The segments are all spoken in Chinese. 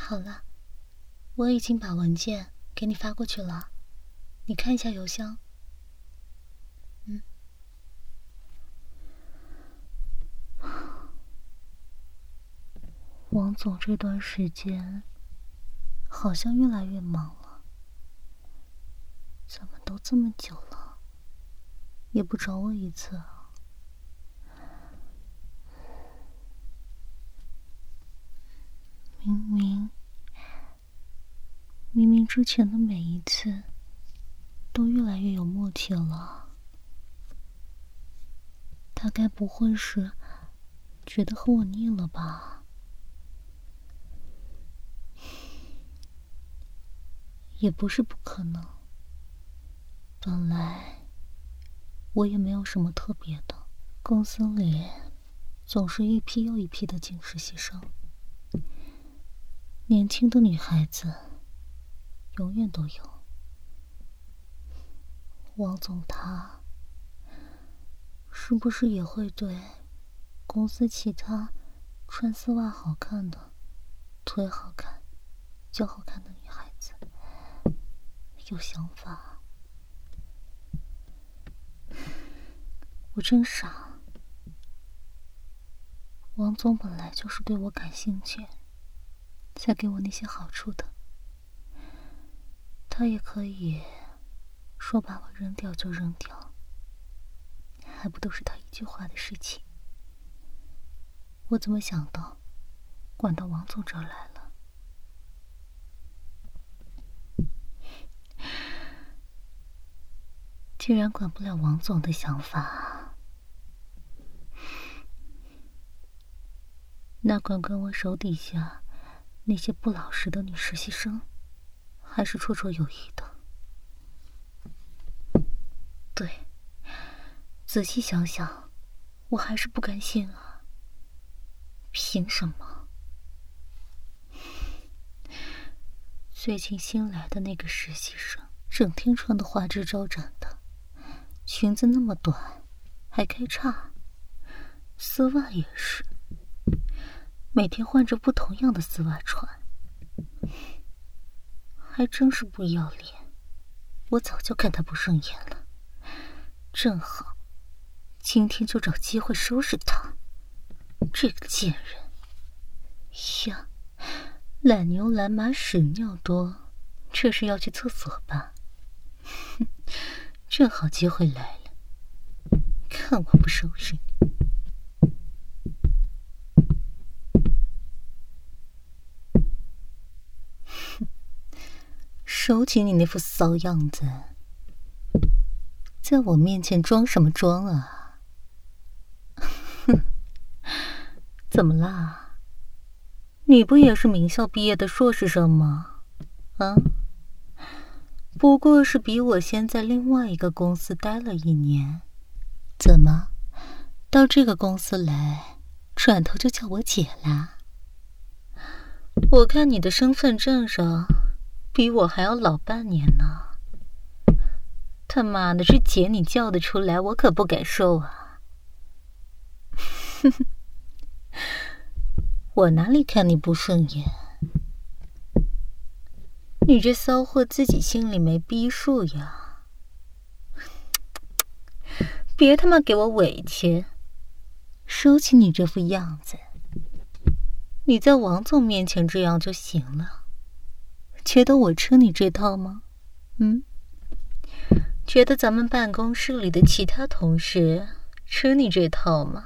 好了，我已经把文件给你发过去了，你看一下邮箱。王总这段时间好像越来越忙了，怎么都这么久了，也不找我一次啊？明明之前的每一次都越来越有默契了，他该不会是觉得和我腻了吧？也不是不可能，本来我也没有什么特别的，公司里总是一批又一批的进实习生，年轻的女孩子永远都有。王总他是不是也会对公司其他穿丝袜好看的、腿好看、脚好看的女孩子有想法？我真傻，王总本来就是对我感兴趣，才给我那些好处的。他也可以说把我扔掉就扔掉，还不都是他一句话的事情。我怎么想到管到王总这儿来了？既然管不了王总的想法，那管我手底下那些不老实的女实习生还是绰绰有余的。对，仔细想想，我还是不甘心啊！凭什么？最近新来的那个实习生，整天穿得花枝招展的，裙子那么短，还开叉，丝袜也是，每天换着不同样的丝袜穿，还真是不要脸。我早就看他不顺眼了，正好今天就找机会收拾他，这个贱人呀！懒牛懒马屎尿多，这是要去厕所吧？哼，正好机会来了，看我不收拾你！哼，收起你那副骚样子，在我面前装什么装啊？哼，怎么啦？你不也是名校毕业的硕士生吗？啊？不过是比我先在另外一个公司待了1年，怎么到这个公司来，转头就叫我姐啦？我看你的身份证上比我还要老半年呢。他妈的，这姐你叫得出来，我可不敢受啊！哼哼。我哪里看你不顺眼？你这骚货自己心里没逼数呀！别他妈给我委屈，收起你这副样子。你在王总面前这样就行了，觉得我吃你这套吗？觉得咱们办公室里的其他同事吃你这套吗？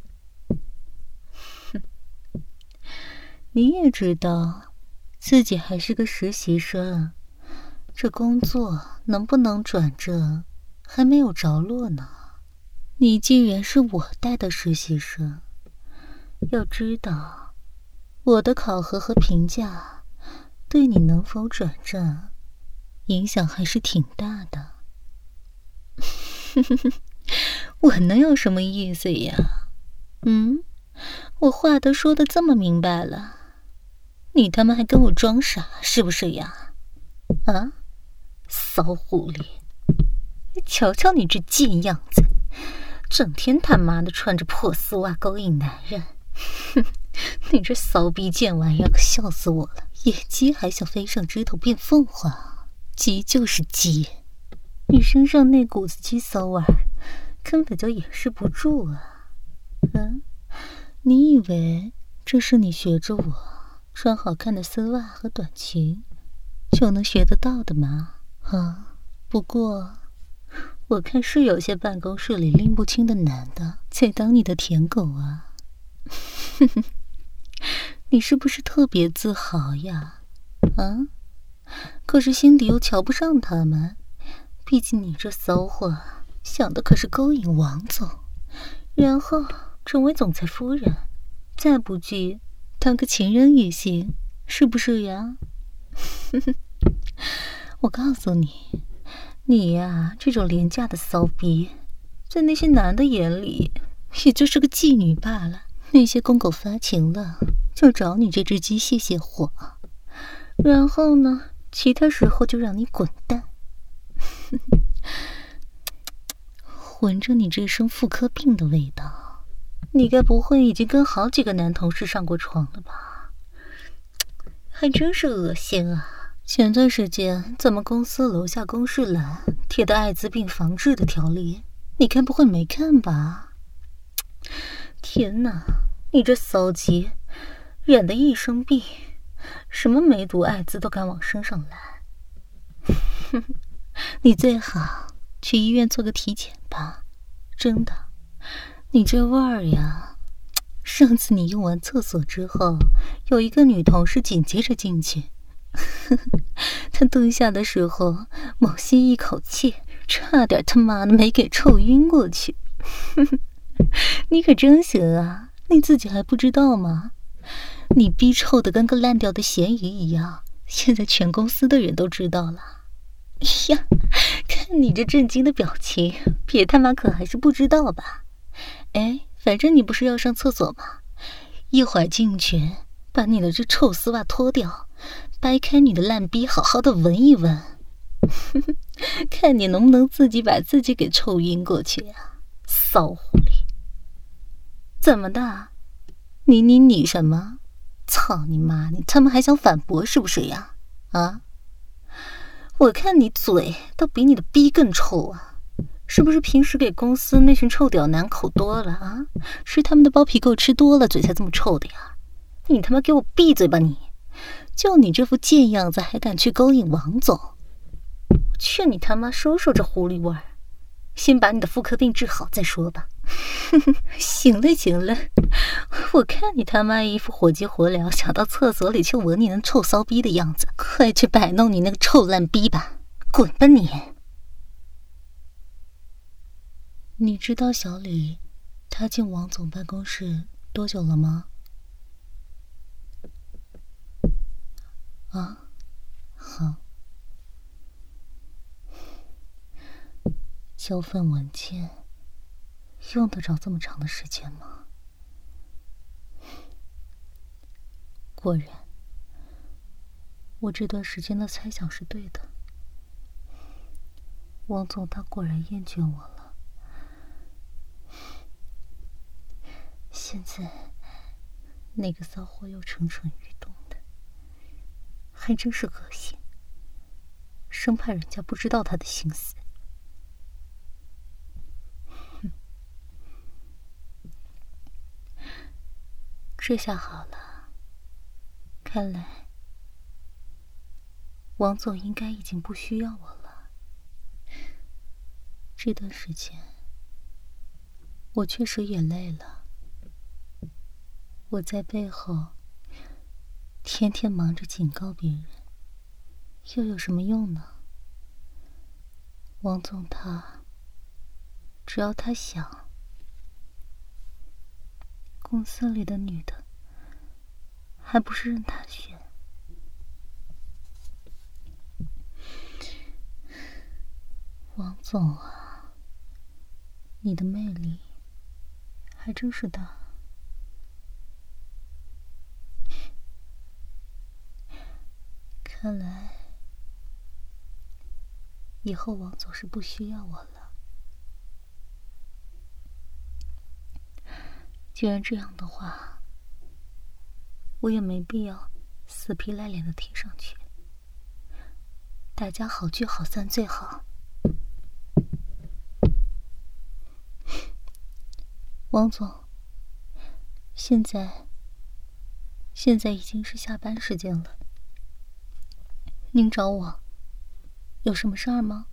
你也知道自己还是个实习生，这工作能不能转正还没有着落呢。你既然是我带的实习生，要知道我的考核和评价对你能否转正影响还是挺大的。我能有什么意思呀？我话都说得这么明白了，你他妈还跟我装傻是不是呀？啊，骚狐狸！瞧瞧你这贱样子，整天他妈的穿着破丝袜勾引男人，哼！你这骚逼贱玩意儿可笑死我了， 野鸡还想飞上枝头变凤凰，鸡就是鸡。你身上那股子鸡骚味儿，根本就掩饰不住啊！你以为这是你学着我穿好看的丝袜和短裙就能学得到的吗？不过我看是有些办公室里拎不清的男的在当你的舔狗啊。你是不是特别自豪呀？可是心底又瞧不上他们，毕竟你这骚货想的可是勾引王总，然后成为总裁夫人，再不济当个情人也行，是不是呀？我告诉你，你呀，这种廉价的骚逼，在那些男的眼里也就是个妓女罢了。那些公狗发情了，就找你这只鸡泄泄火，然后呢，其他时候就让你滚蛋。闻着你这身妇科病的味道，你该不会已经跟好几个男同事上过床了吧？还真是恶心啊！前段时间咱们公司楼下公示栏贴的艾滋病防治的条例，你该不会没看吧？天哪，你这骚鸡，染得一身病，什么梅毒、艾滋都敢往身上来。你最好去医院做个体检吧，真的，你这味儿呀，上次你用完厕所之后，有一个女同事紧接着进去，她蹲下的时候猛吸一口气，差点他妈的没给臭晕过去。你可真行啊，你自己还不知道吗？你逼臭的跟个烂掉的咸鱼一样，现在全公司的人都知道了。呀，看你这震惊的表情，别他妈可还是不知道吧？反正你不是要上厕所吗？一会儿进去，把你的这臭丝袜脱掉，掰开你的烂逼，好好的闻一闻，看你能不能自己把自己给臭晕过去呀！骚狐狸，怎么的？你什么？操你妈！你他妈还想反驳是不是呀？我看你嘴都比你的逼更臭啊！是不是平时给公司那群臭屌男口多了啊？吃他们的包皮垢吃多了，嘴才这么臭的呀！你他妈给我闭嘴吧你！就你这副贱样子，还敢去勾引王总？我劝你他妈收收这狐狸味儿，先把你的妇科病治好再说吧。行了，我看你他妈一副火急火燎想到厕所里去闻你那臭骚逼的样子，快去摆弄你那个臭烂逼吧，滚吧你！你知道小李他进王总办公室多久了吗？好，交份文件用得着这么长的时间吗？果然，我这段时间的猜想是对的。王总他果然厌倦我了。现在那个骚货又蠢蠢欲动的，还真是恶心，生怕人家不知道他的心思。这下好了，看来王总应该已经不需要我了。这段时间我确实也累了，我在背后天天忙着警告别人，又有什么用呢？王总他只要他想，公司里的女的还不是任他选。王总啊，你的魅力还真是大。看来以后王总是不需要我了。既然这样的话，我也没必要死皮赖脸的贴上去，大家好聚好散最好。王总，现在已经是下班时间了，您找我有什么事儿吗？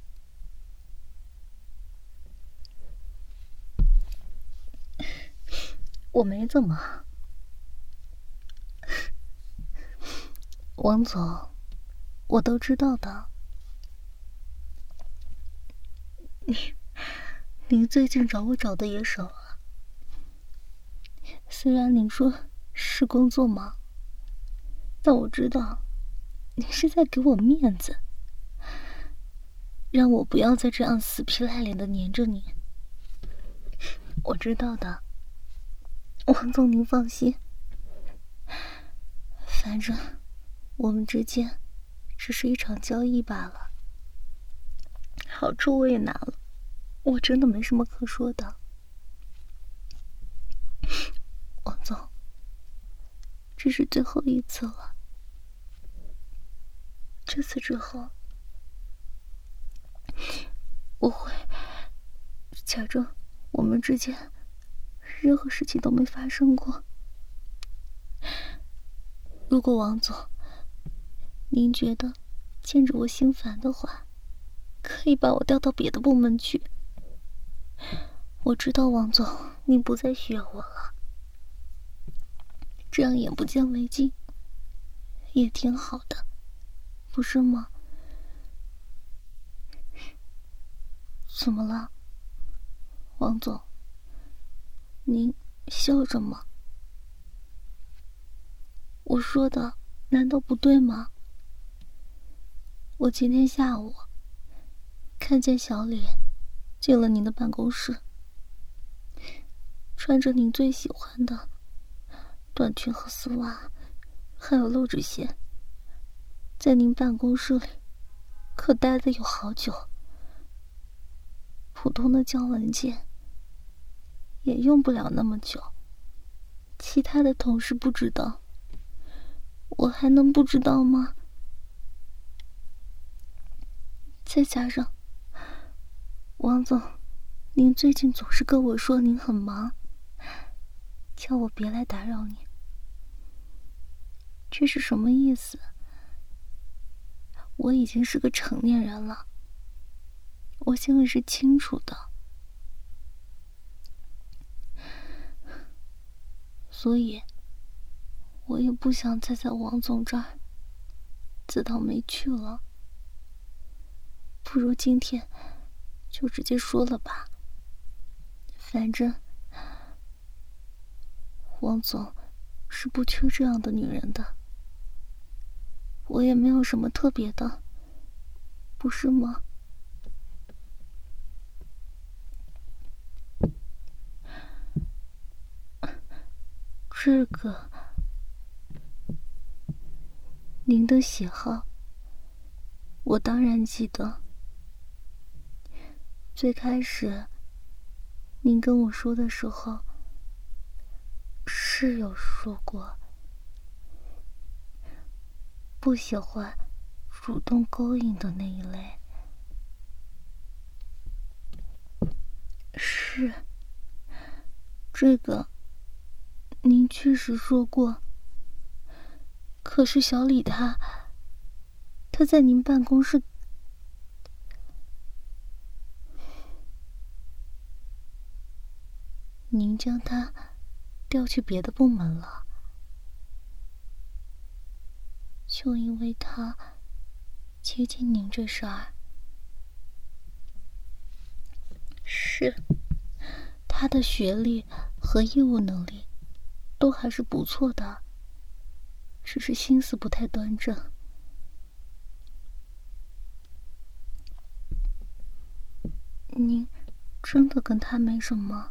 我没怎么。王总，我都知道的。您最近找我找的也少啊。虽然您说是工作忙，但我知道你是在给我面子，让我不要再这样死皮赖脸的黏着你。我知道的，王总您放心，反正我们之间只是一场交易罢了，好处我也拿了，我真的没什么可说的。王总，这是最后一次了，这次之后我会假装我们之间任何事情都没发生过。如果王总您觉得见着我心烦的话，可以把我调到别的部门去。我知道王总您不再需要我了，这样眼不见为净也挺好的，不是吗？怎么了，王总？您笑什么？我说的难道不对吗？我今天下午看见小李进了您的办公室，穿着您最喜欢的短裙和丝袜，还有露趾鞋，在您办公室里可待得有好久。普通的交文件也用不了那么久，其他的同事不知道，我还能不知道吗？再加上王总您最近总是跟我说您很忙，叫我别来打扰你，这是什么意思？我已经是个成年人了，我心里是清楚的，所以我也不想再在王总这儿自讨没趣了。不如今天就直接说了吧，反正王总是不缺这样的女人的，我也没有什么特别的，不是吗？这个您的喜好我当然记得，最开始您跟我说的时候是有说过不喜欢主动勾引的那一类。是，这个您确实说过，可是小李他在您办公室，您将他调去别的部门了，就因为他接近您这事儿。是，他的学历和业务能力都还是不错的，只是心思不太端正。您真的跟他没什么？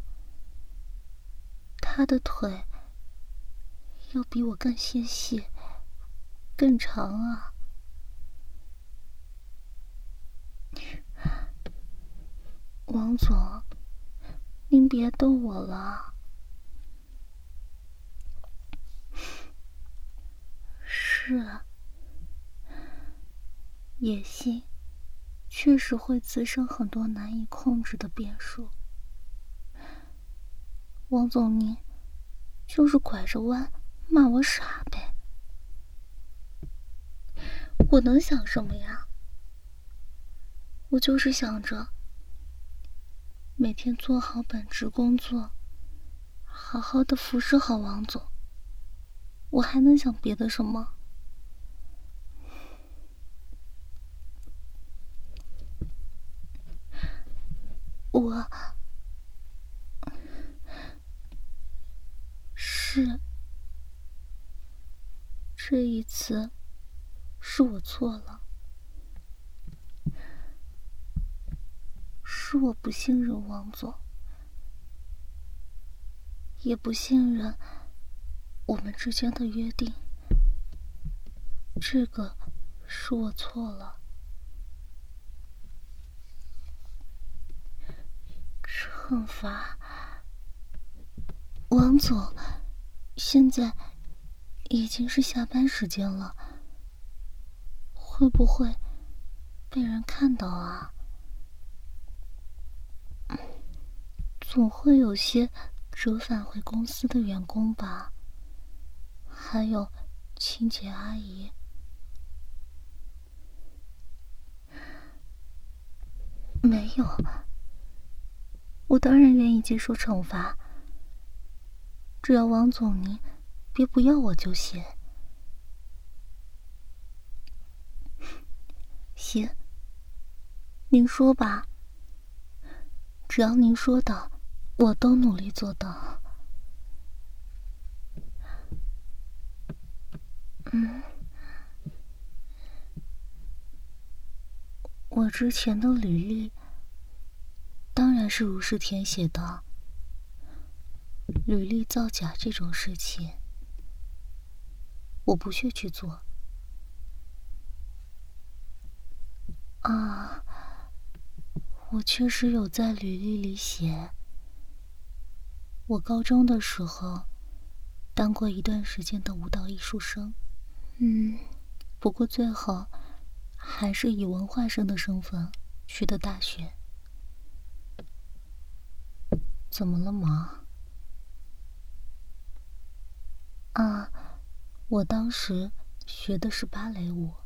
他的腿要比我更纤细、更长啊！王总，您别逗我了。是。 是，野性确实会滋生很多难以控制的变数。王总，您就是拐着弯骂我傻呗？我能想什么呀？我就是想着每天做好本职工作，好好的服侍好王总，我还能想别的什么？是这一次是我错了，是我不信任王总，也不信任我们之间的约定，这个是我错了。惩罚，王总，现在已经是下班时间了，会不会被人看到啊？总会有些折返回公司的员工吧，还有清洁阿姨。没有，我当然愿意接受惩罚，只要王总您别不要我就行。行，您说吧，只要您说的，我都努力做到。我之前的履历当然是如实填写的，履历造假这种事情，我不屑去做。啊，我确实有在履历里写，我高中的时候当过一段时间的舞蹈艺术生，不过最后还是以文化生的身份去的大学。怎么了吗？啊，我当时学的是芭蕾舞，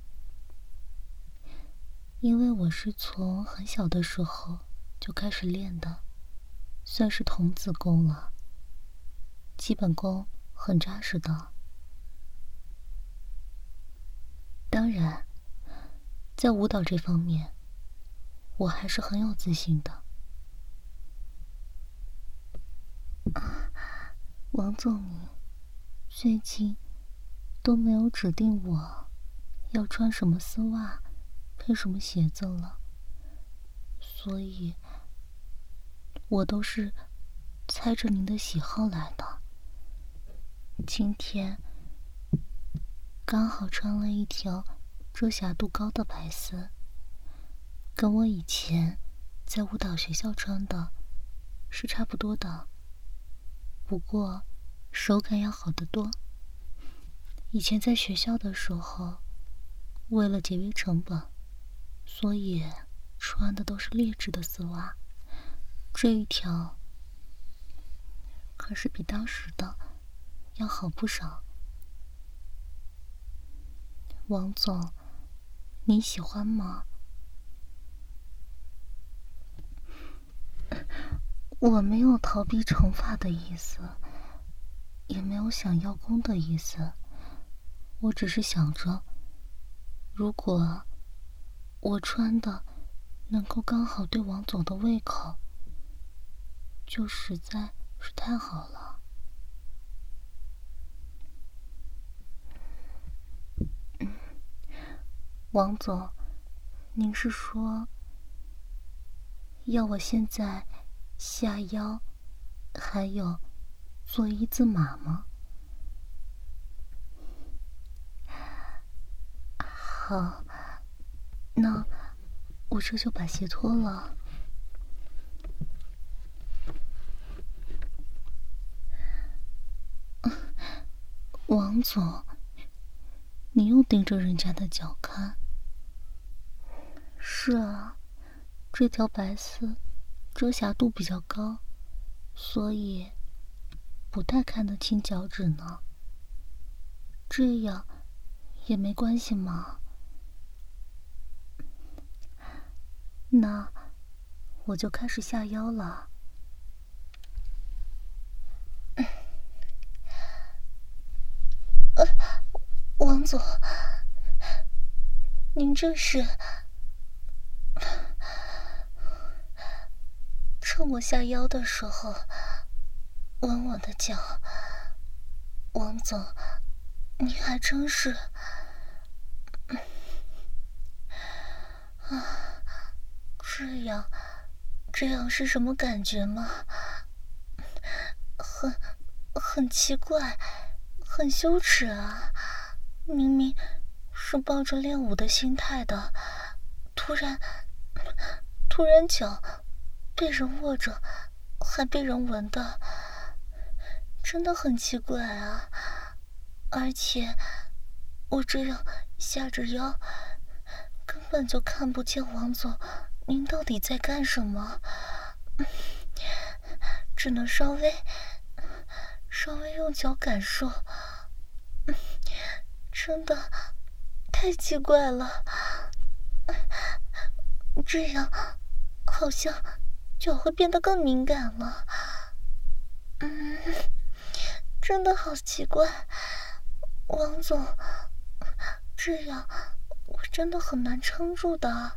因为我是从很小的时候就开始练的，算是童子功了，基本功很扎实的。当然，在舞蹈这方面，我还是很有自信的。王总，你最近都没有指定我要穿什么丝袜，配什么鞋子了，所以我都是猜着您的喜好来的。今天刚好穿了一条遮瑕度高的白丝，跟我以前在舞蹈学校穿的是差不多的，不过手感要好得多。以前在学校的时候，为了节约成本，所以穿的都是劣质的丝袜，这一条可是比当时的要好不少。王总，你喜欢吗？我没有逃避惩罚的意思，也没有想要功的意思，我只是想着，如果我穿的能够刚好对王总的胃口，就实在是太好了。王总，您是说要我现在下腰，还有做一字马吗？好，那我这就把鞋脱了。王总， 你又盯着人家的脚看。是啊，这条白丝遮瑕度比较高，所以不太看得清脚趾呢。这样也没关系嘛。那我就开始下腰了。王总，您这是趁我下腰的时候吻我的脚。王总，你还真是这样是什么感觉吗？很奇怪，很羞耻啊！明明是抱着练武的心态的，突然脚被人握着，还被人闻的，真的很奇怪啊！而且我这样下着腰，根本就看不见王总您到底在干什么，只能稍微用脚感受，真的太奇怪了。这样好像脚会变得更敏感了。真的好奇怪，王总，这样我真的很难撑住的。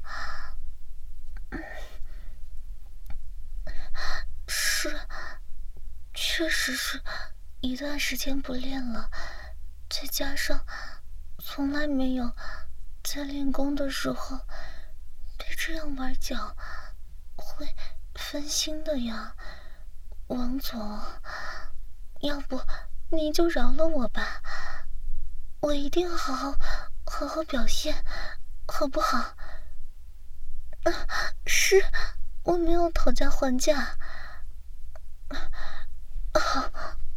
确实是一段时间不练了，再加上从来没有在练功的时候被这样玩脚，会分心的呀。王总，要不您就饶了我吧，我一定好好表现，好不好？是，我没有讨价还价。好，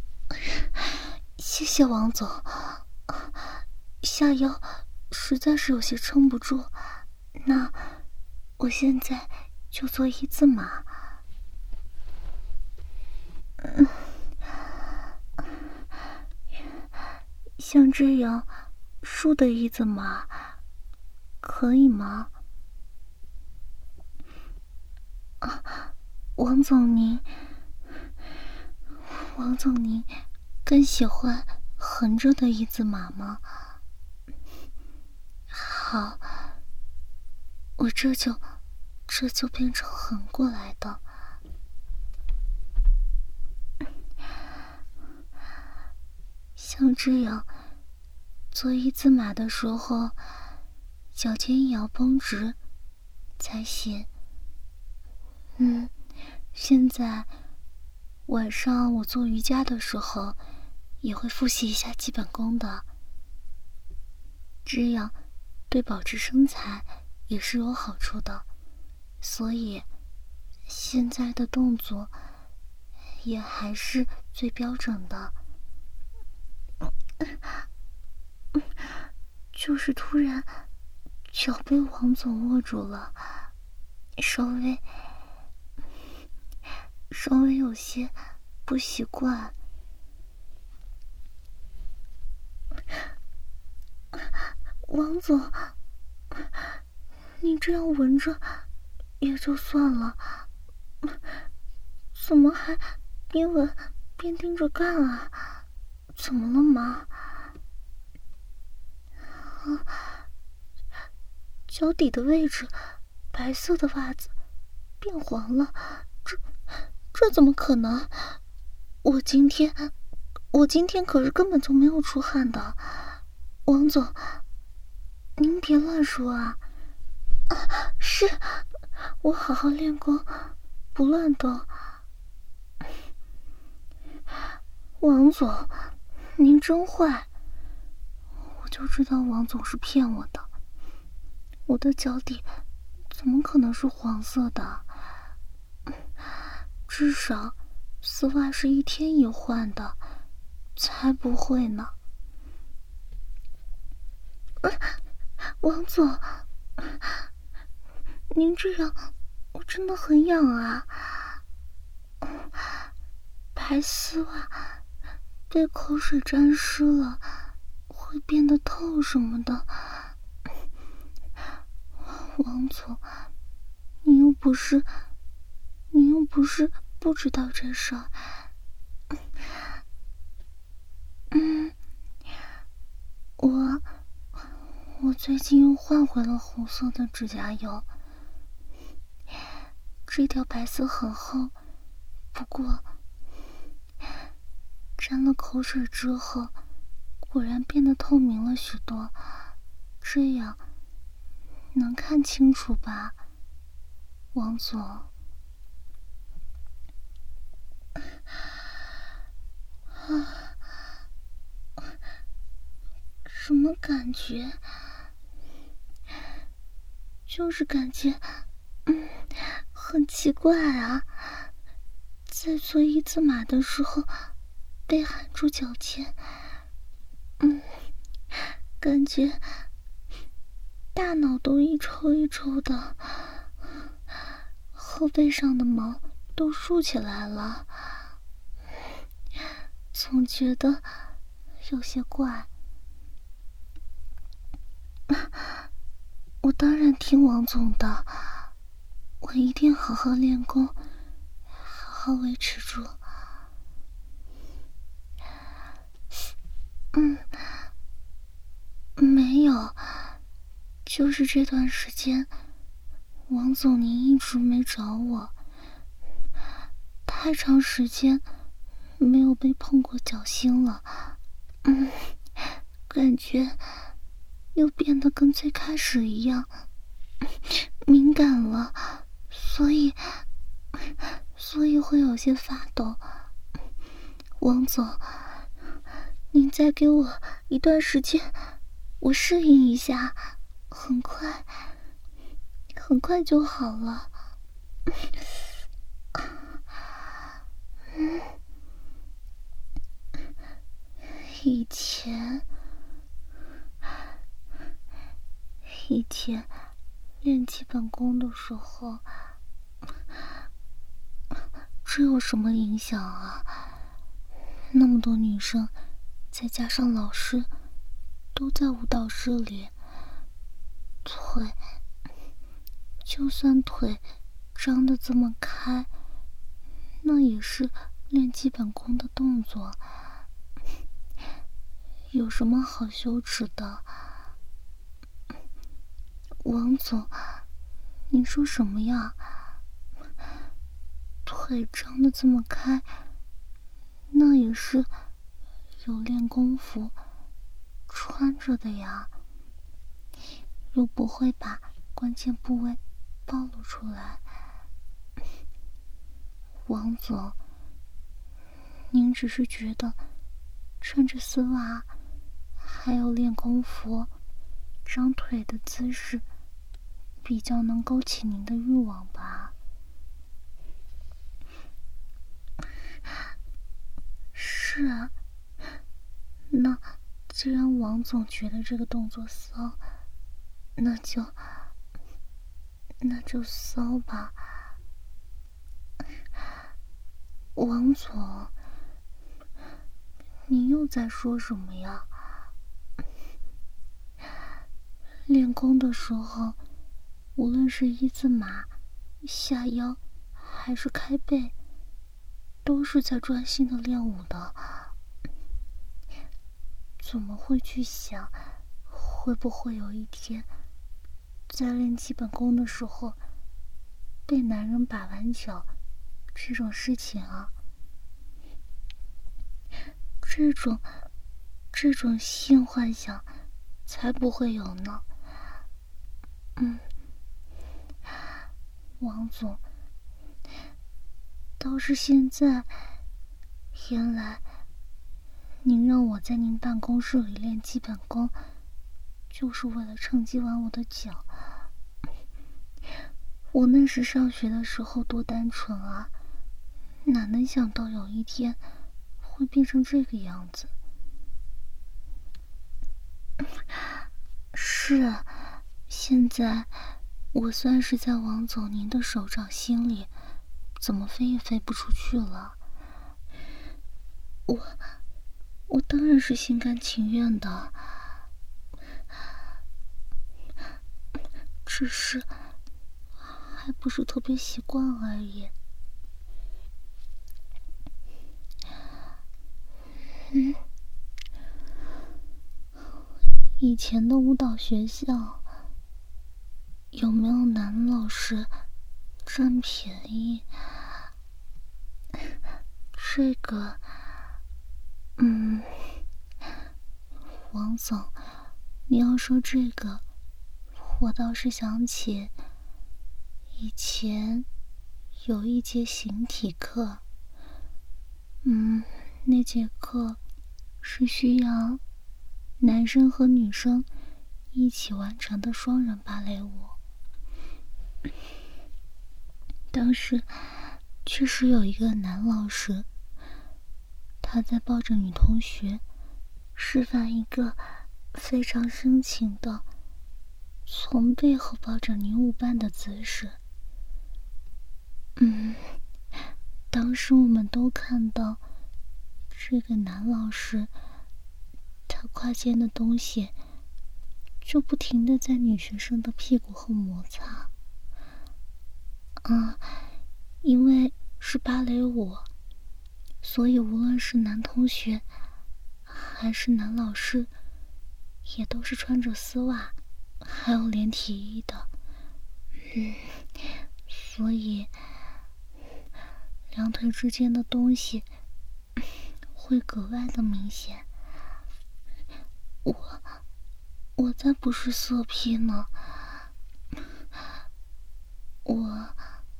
谢谢王总。下腰实在是有些撑不住，那我现在就做一字马。像这样竖的一字马可以吗？王总您更喜欢横着的一字马吗？好，我这就变成横过来的。像这样做一字马的时候，脚尖也要绷直才行。现在晚上我做瑜伽的时候也会复习一下基本功的，这样对保持身材也是有好处的，所以现在的动作也还是最标准的。就是突然脚被王总握住了，稍微有些不习惯。王总，你这样闻着也就算了，怎么还边闻边盯着干啊？怎么了吗？脚底的位置，白色的袜子变黄了，这怎么可能？我今天可是根本就没有出汗的，王总，您别乱说啊！是我好好练功，不乱动。王总，您真坏！我就知道王总是骗我的，我的脚底怎么可能是黄色的？至少丝袜是1天1换的，才不会呢。 王总，您这样我真的很痒啊！白丝袜被口水沾湿了，会变得透什么的。王总，你又不是不知道这事儿。我最近又换回了红色的指甲油，这条白丝很厚，不过沾了口水之后，果然变得透明了许多，这样能看清楚吧，王总？什么感觉？就是感觉，很奇怪啊。在做一字马的时候，被含住脚尖，感觉大脑都一抽一抽的，后背上的毛都竖起来了，总觉得有些怪。我当然听王总的，我一定好好练功，好好维持住。没有，就是这段时间，王总您一直没找我，太长时间没有被碰过脚心了，感觉又变得跟最开始一样敏感了，所以会有些发抖。王总，您再给我一段时间，我适应一下，很快就好了。以前练基本功的时候，这有什么影响啊？那么多女生，再加上老师，都在舞蹈室里，就算腿张得这么开，那也是练基本功的动作，有什么好羞耻的？王总，你说什么呀？腿张得这么开，那也是有练功服穿着的呀，又不会把关键部位暴露出来。王总，您只是觉得穿着丝袜还有练功服张腿的姿势比较能勾起您的欲望吧？是啊，那既然王总觉得这个动作骚，那就骚吧。王总，你又在说什么呀？练功的时候，无论是一字马、下腰还是开背，都是在专心的练武的，怎么会去想会不会有一天在练基本功的时候被男人把玩脚这种事情啊？这种性幻想才不会有呢。王总，倒是现在，原来您让我在您办公室里练基本功，就是为了趁机玩我的脚。我那时上学的时候多单纯啊，哪能想到有一天会变成这个样子。是啊， 现在我算是在王总您的手掌心里，怎么飞也飞不出去了。我当然是心甘情愿的，只是还不是特别习惯而已。以前的舞蹈学校有没有男老师占便宜？这个，王总，你要说这个，我倒是想起以前有一节形体课，那节课是需要男生和女生一起完成的双人芭蕾舞。当时确实有一个男老师，他在抱着女同学示范一个非常深情的从背后抱着女舞伴的姿势。当时我们都看到这个男老师，他胯间的东西就不停地在女学生的屁股后摩擦。因为是芭蕾舞，所以无论是男同学还是男老师，也都是穿着丝袜还有连体衣的。所以两腿之间的东西会格外的明显。我才不是色批呢，我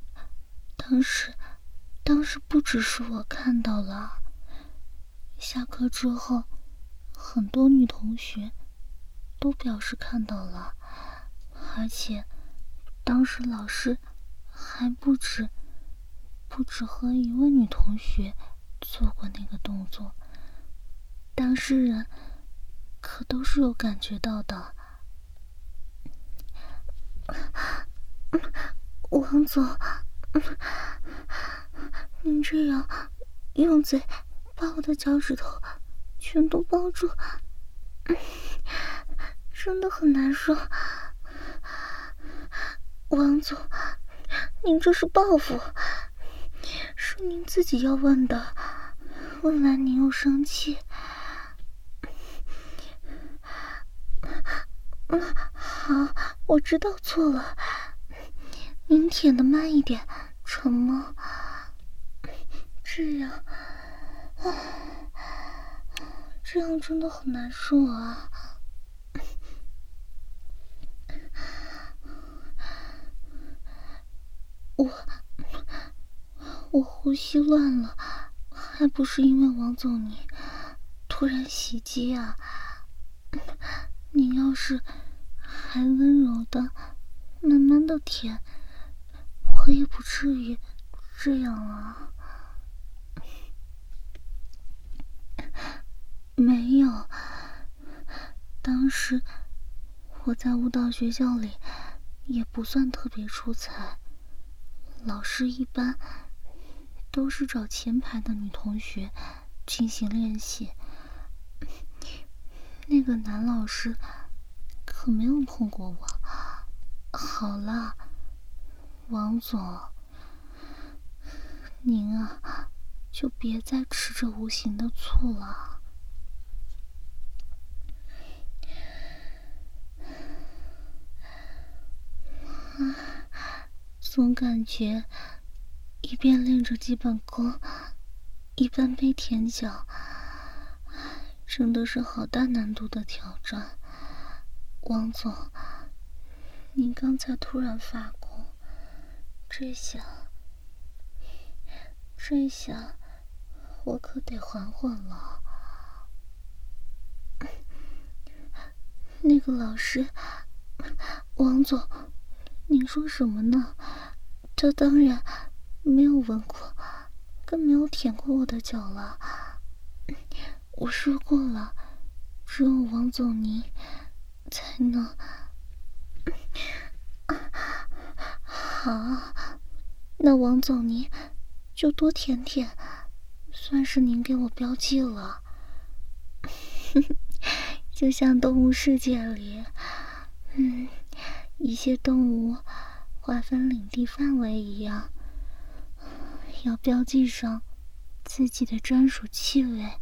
当时不只是我看到了，下课之后很多女同学都表示看到了，而且当时老师还不止和一位女同学做过那个动作，当事人可都是有感觉到的。王总，您这样用嘴把我的脚趾头全都包住，真的很难受。王总，您这是报复，是您自己要问的，问来您又生气。好，我知道错了，您舔得慢一点，成吗？这样真的很难受啊。我呼吸乱了，还不是因为王总你突然袭击啊。你要是还温柔的慢慢的舔，我也不至于这样啊。没有，当时我在舞蹈学校里也不算特别出彩，老师一般都是找前排的女同学进行练习，那个男老师可没有碰过我。好了，王总，您啊，就别再吃这无形的醋了。总感觉一边练着基本功，一边被舔脚，真的是好大难度的挑战。王总，您刚才突然发功，这下我可得缓缓了。那个老师，王总，您说什么呢？他当然没有闻过，更没有舔过我的脚了。我说过了，只有王总您才能。 好，那王总您就多舔舔，算是您给我标记了。就像动物世界里，一些动物划分领地范围一样，要标记上自己的专属气味。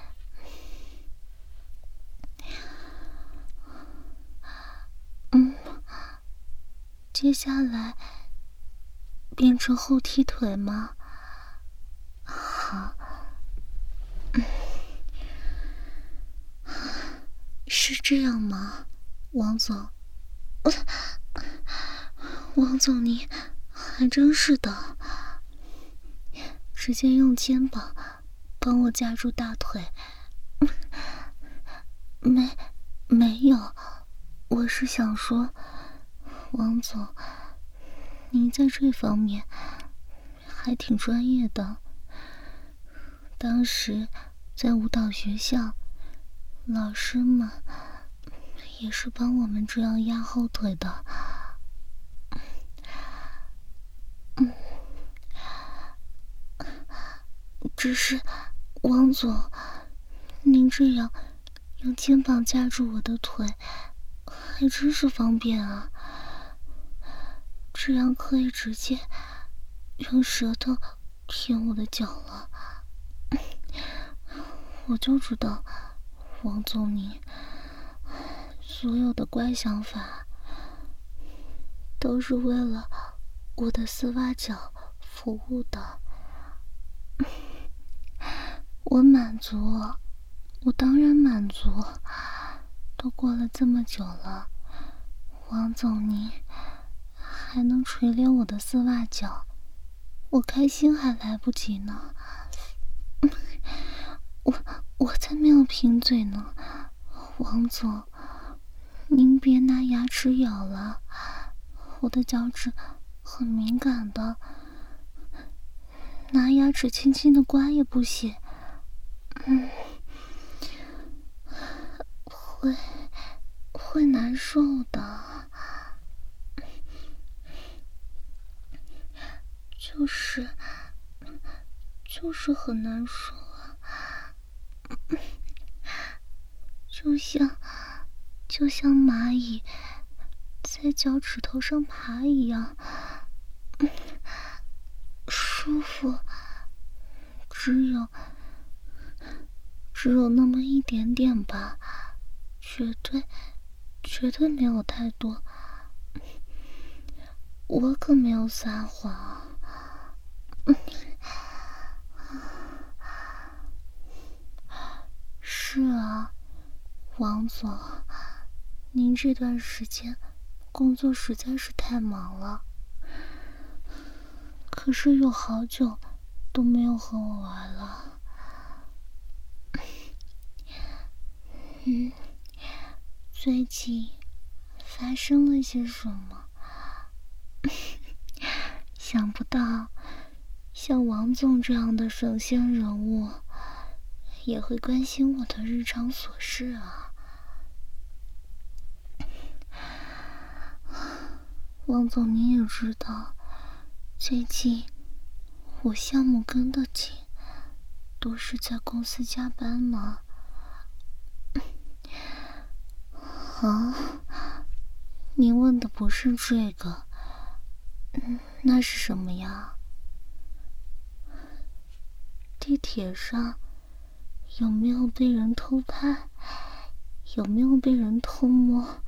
接下来变成后踢腿吗？好，是这样吗，王总？王总，你还真是的，直接用肩膀帮我夹住大腿。没有，我是想说，王总，您在这方面还挺专业的。当时在舞蹈学校，老师们也是帮我们这样压后腿的。只是，王总，您这样用肩膀夹住我的腿，还真是方便啊。这样可以直接用舌头舔我的脚了。我就知道，王总你所有的乖想法都是为了我的丝袜脚服务的。我满足，我当然满足。都过了这么久了，王总你还能锤炼我的丝袜脚，我开心还来不及呢。我才没有贫嘴呢，王总，您别拿牙齿咬了，我的脚趾很敏感的，拿牙齿轻轻的刮也不行。会难受的，就是很难受啊，就像蚂蚁在脚趾头上爬一样，舒服，只有那么一点点吧，绝对没有太多，我可没有撒谎。是啊，王总，您这段时间工作实在是太忙了，可是有好久都没有和我玩了。最近发生了些什么？想不到像王总这样的神仙人物也会关心我的日常琐事啊。王总你也知道，最近我项目跟得紧，都是在公司加班呢。您问的不是这个，那是什么呀？地铁上有没有被人偷拍？有没有被人偷摸？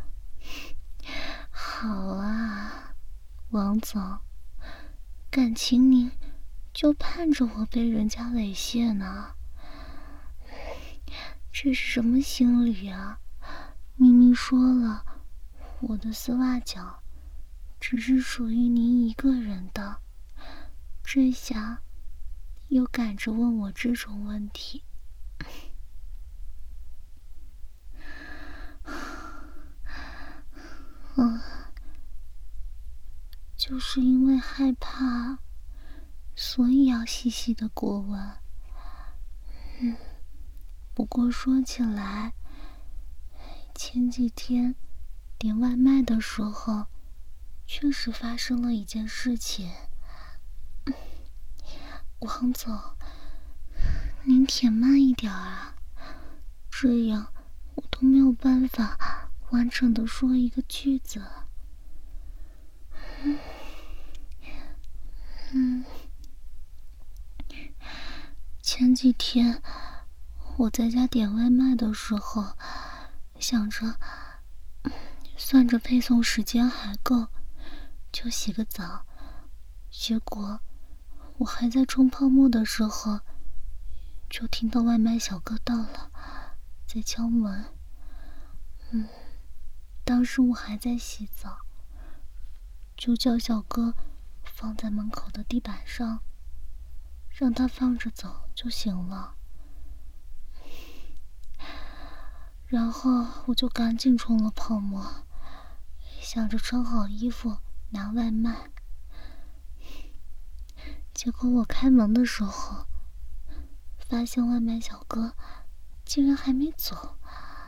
好啊，王总，感情您就盼着我被人家猥亵呢？这是什么心理啊？明明说了，我的丝袜脚只是属于您一个人的，这下又赶着问我这种问题。就是因为害怕，所以要细细的过问。不过说起来，前几天点外卖的时候， 确实发生了一件事情。王总，您舔慢一点啊，这样我都没有办法完整的说一个句子。前几天我在家点外卖的时候，想着算着配送时间还够，就洗个澡。结果我还在冲泡沫的时候，就听到外卖小哥到了，在敲门。当时我还在洗澡，就叫小哥放在门口的地板上，让他放着走就行了。然后我就赶紧冲了泡沫，想着穿好衣服拿外卖。结果我开门的时候，发现外卖小哥竟然还没走。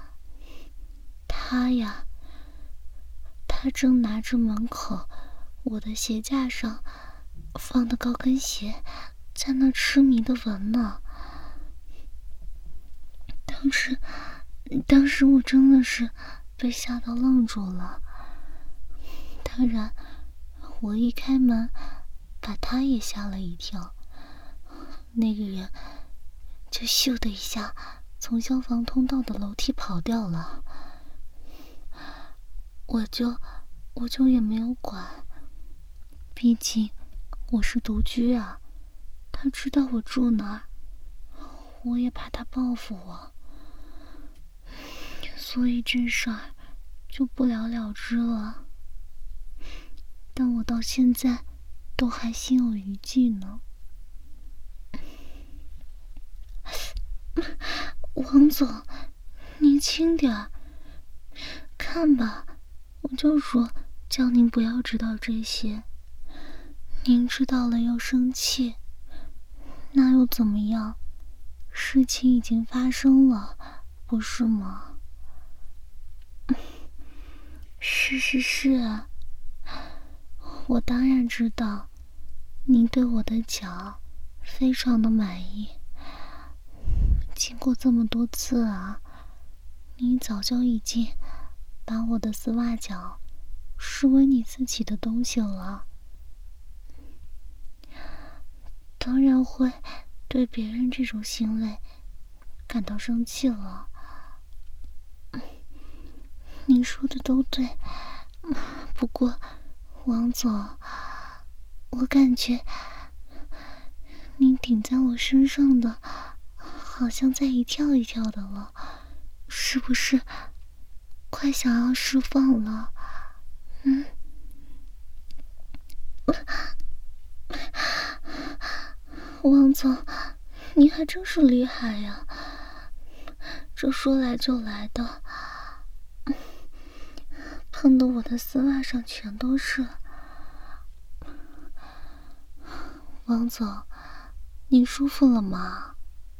他正拿着门口我的鞋架上放的高跟鞋，在那痴迷的闻呢。当时我真的是被吓到愣住了。当然，我一开门，把他也吓了一跳。那个人就咻的一下从消防通道的楼梯跑掉了。我就也没有管，毕竟我是独居啊，他知道我住哪儿，我也怕他报复我，所以这事儿就不了了之了。但我到现在都还心有余悸呢。王总，您轻点儿，看吧，我就说叫您不要知道这些，您知道了又生气，那又怎么样？事情已经发生了，不是吗？是啊，我当然知道，您对我的脚非常的满意。经过这么多次啊，你早就已经把我的丝袜脚视为你自己的东西了，当然会对别人这种行为感到生气了。您说的都对，不过王总，我感觉您顶在我身上的好像在一跳一跳的了，是不是快想要释放了？王总，你还真是厉害呀，这说来就来的，碰得我的丝袜上全都是。王总，你舒服了吗？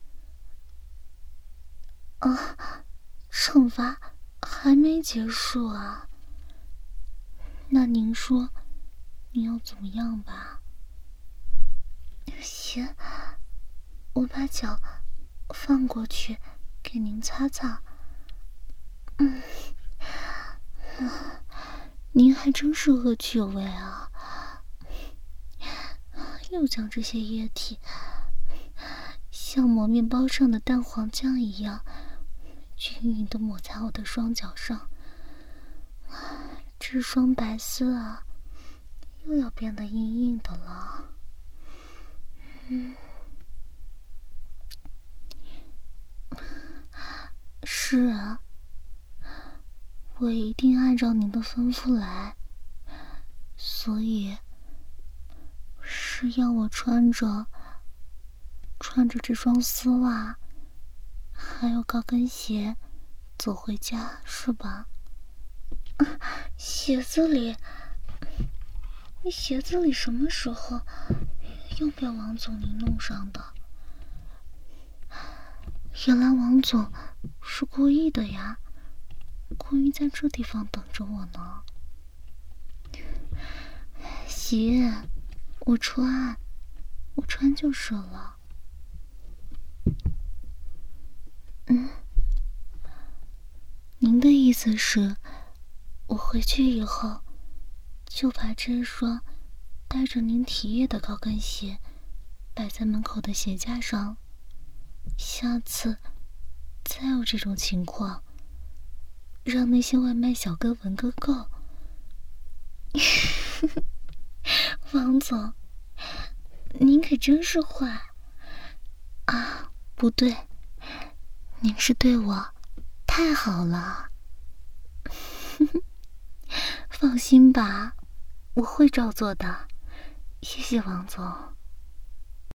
惩罚还没结束啊？那您说你要怎么样吧？行，我把脚放过去给您擦擦。您还真是恶趣味啊，又将这些液体像抹面包上的蛋黄酱一样均匀地抹在我的双脚上，这双白丝啊又要变得硬硬的了。是啊，我一定按照您的吩咐来，所以是要我穿着这双丝袜还有高跟鞋走回家是吧？鞋子里什么时候又被王总您弄上的？原来王总是故意的呀，故意在这地方等着我呢。 急，我穿就是了。您的意思是，我回去以后就把这双带着您体液的高跟鞋摆在门口的鞋架上，下次再有这种情况，让那些外卖小哥闻个够。王总，您可真是坏啊！不对，您是对我太好了。放心吧，我会照做的。谢谢王总。